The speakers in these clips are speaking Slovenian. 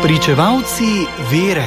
Pričevalci vere.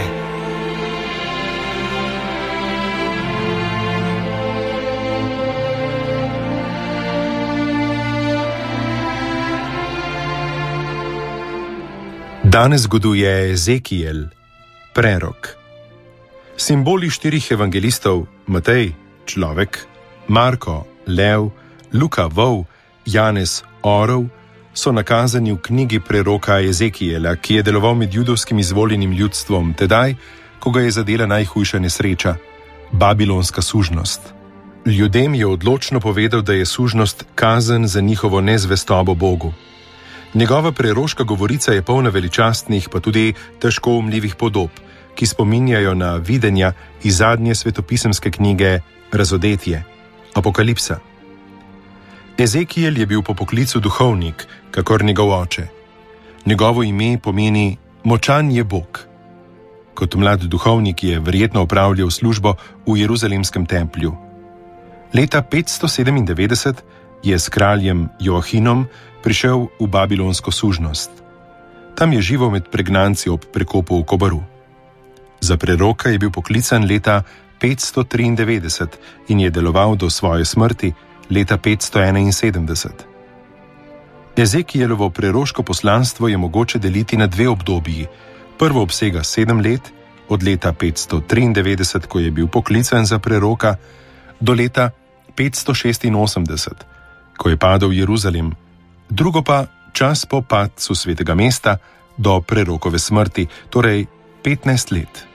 Danes zgoduje Ezekijel, prerok. Simboli štirih evangelistov, Matej, človek, Marko, lev, Luka, vol, Janez, orel, so nakazani v knjigi preroka Ezekijela, ki je deloval med judovskim izvoljenim ljudstvom tedaj, ko ga je zadela najhujša nesreča, babilonska sužnost. Ljudem je odločno povedal, da je sužnost kazen za njihovo nezvestobo Bogu. Njegova preroška govorica je polna veličastnih, pa tudi težko umljivih podob, ki spominjajo na videnja iz zadnje svetopisemske knjige Razodetje, Apokalipsa. Ezekijel je bil po poklicu duhovnik, kakor njegov oče. Njegovo ime pomeni močan je Bog. Kot mlad duhovnik je verjetno opravljal službo v Jeruzalemskem templju. Leta 597 je s kraljem Joahinom prišel v babilonsko sužnost. Tam je živel med pregnanci ob prekopu v Kobaru. Za preroka je bil poklican leta 593 in je deloval do svoje smrti leta 571. Ezekijelovo preroško poslanstvo je mogoče deliti na dve obdobji. Prvo obsega 7 let, od leta 593, ko je bil poklican za preroka, do leta 586, ko je padel Jeruzalem, drugo pa čas po padcu svetega mesta do prerokove smrti, torej 15 let.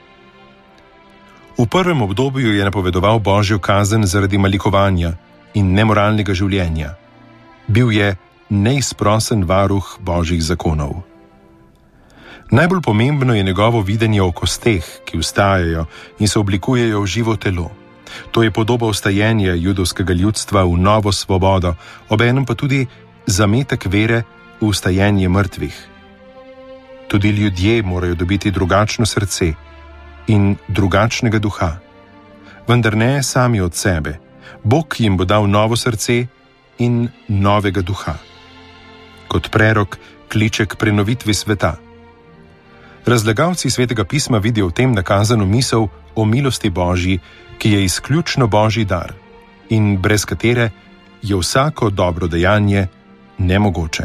V prvem obdobju je napovedoval božjo kazen zaradi malikovanja in nemoralnega življenja. Bil je neizprosen varuh božjih zakonov. Najbolj pomembno je njegovo videnje o kosteh, ki vstajajo in se oblikujejo v živo telo. To je podoba vstajenja judovskega ljudstva v novo svobodo, obenem pa tudi zametek vere v vstajenje mrtvih. Tudi ljudje morajo dobiti drugačno srce in drugačnega duha. Vendar ne sami od sebe. Bog jim bo dal novo srce in novega duha. Kot prerok kliče k prenovitvi sveta. Razlagalci svetega pisma vidijo v tem nakazano misel o milosti Božji, ki je izključno Božji dar in brez katere je vsako dobro dejanje nemogoče.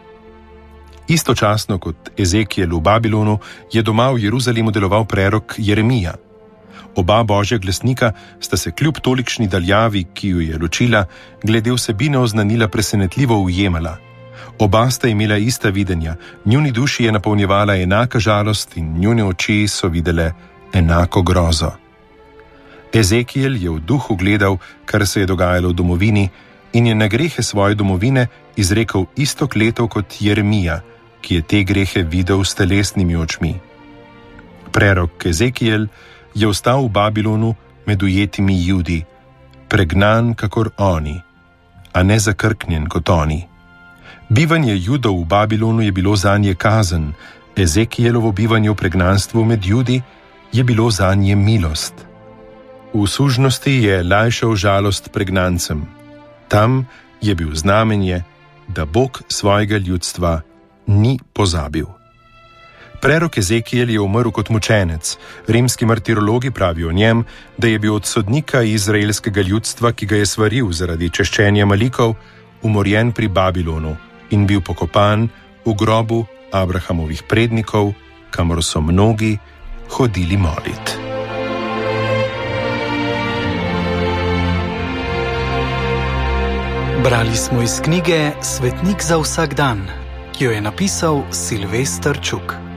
Istočasno kot Ezekijel v Babilonu je doma v Jeruzalemu deloval prerok Jeremija. Oba božja glasnika sta se kljub tolikšni daljavi, ki ju je ločila, glede vsebine oznanila presenetljivo ujemala. Oba sta imela ista videnja, njuni duši je napolnjevala enaka žalost in njune oči so videle enako grozo. Ezekijel je v duhu gledal, kar se je dogajalo v domovini, in je na grehe svoje domovine izrekel isto kletev kot Jeremija, ki je te grehe videl s telesnimi očmi. Prerok Ezekijel je ostal v Babilonu med ujetimi Judi, pregnan kakor oni, a ne zakrknjen kot oni. Bivanje Judov v Babilonu je bilo zanje kazen, Ezekijelovo bivanje v pregnanstvu med Judi je bilo zanje milost. V sužnosti je lajšal žalost pregnancem. Tam je bil znamenje, da Bog svojega ljudstva ni pozabil. Prerok Ezekijel je umrl kot mučenec. Rimski martirologi pravijo o njem, da je bil od sodnika izraelskega ljudstva, ki ga je svaril zaradi češčenja malikov, umorjen pri Babilonu in bil pokopan v grobu Abrahamovih prednikov, kamor so mnogi hodili molit. Brali smo iz knjige Svetnik za vsak dan, ki jo je napisal Silvester Čuk.